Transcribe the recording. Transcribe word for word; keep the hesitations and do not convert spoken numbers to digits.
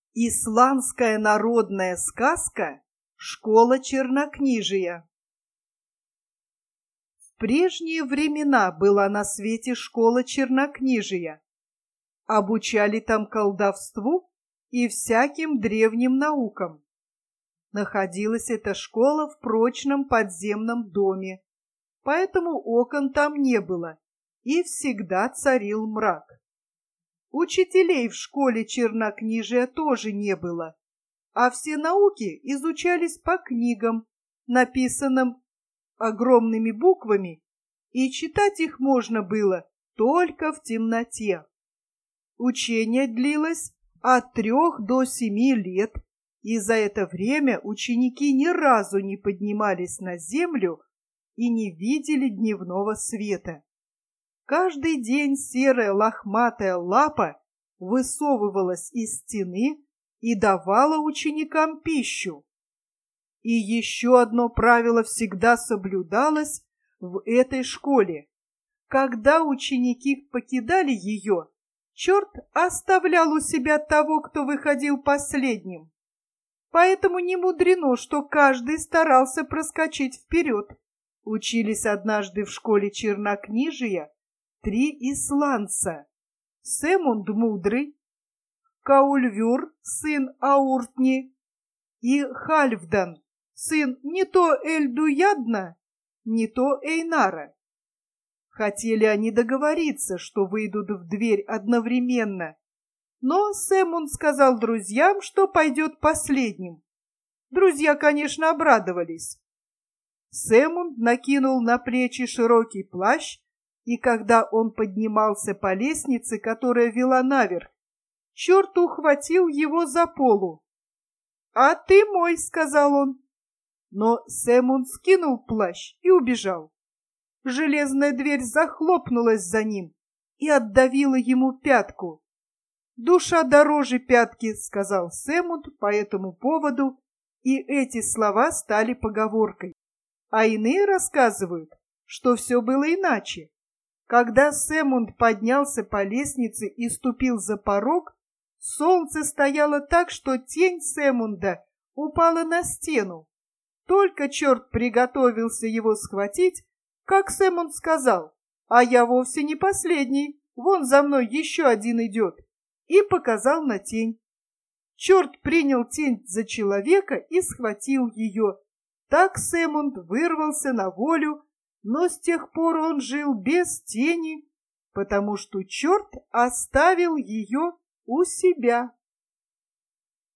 Исландская народная сказка «Школа чернокнижия». В прежние времена была на свете школа чернокнижия. Обучали там колдовству и всяким древним наукам. Находилась эта школа в прочном подземном доме, поэтому окон там не было, и всегда царил мрак. Учителей в школе чернокнижия тоже не было, а все науки изучались по книгам, написанным огромными буквами, и читать их можно было только в темноте. Учение длилось от трех до семи лет, и за это время ученики ни разу не поднимались на землю и не видели дневного света. Каждый день серая лохматая лапа высовывалась из стены и давала ученикам пищу. И еще одно правило всегда соблюдалось в этой школе. Когда ученики покидали ее, черт оставлял у себя того, кто выходил последним. Поэтому не мудрено, что каждый старался проскочить вперед. Учились однажды в школе чернокнижия три исландца: Сэмунд Мудрый, Каульвюр, сын Ауртни, и Хальфдан, сын не то Эльдуядна, не то Эйнара. Хотели они договориться, что выйдут в дверь одновременно, но Сэмунд сказал друзьям, что пойдет последним. Друзья, конечно, обрадовались. Сэмунд накинул на плечи широкий плащ, и когда он поднимался по лестнице, которая вела наверх, черт ухватил его за полу. «А ты мой», — сказал он. Но Сэмунд скинул плащ и убежал. Железная дверь захлопнулась за ним и отдавила ему пятку. «Душа дороже пятки», — сказал Сэмунд по этому поводу, и эти слова стали поговоркой. А иные рассказывают, что все было иначе. Когда Сэмунд поднялся по лестнице и ступил за порог, солнце стояло так, что тень Сэмунда упала на стену. Только черт приготовился его схватить, как Сэмунд сказал: «А я вовсе не последний, вон за мной еще один идет», и показал на тень. Черт принял тень за человека и схватил ее. Так Сэмунд вырвался на волю, но с тех пор он жил без тени, потому что черт оставил ее у себя.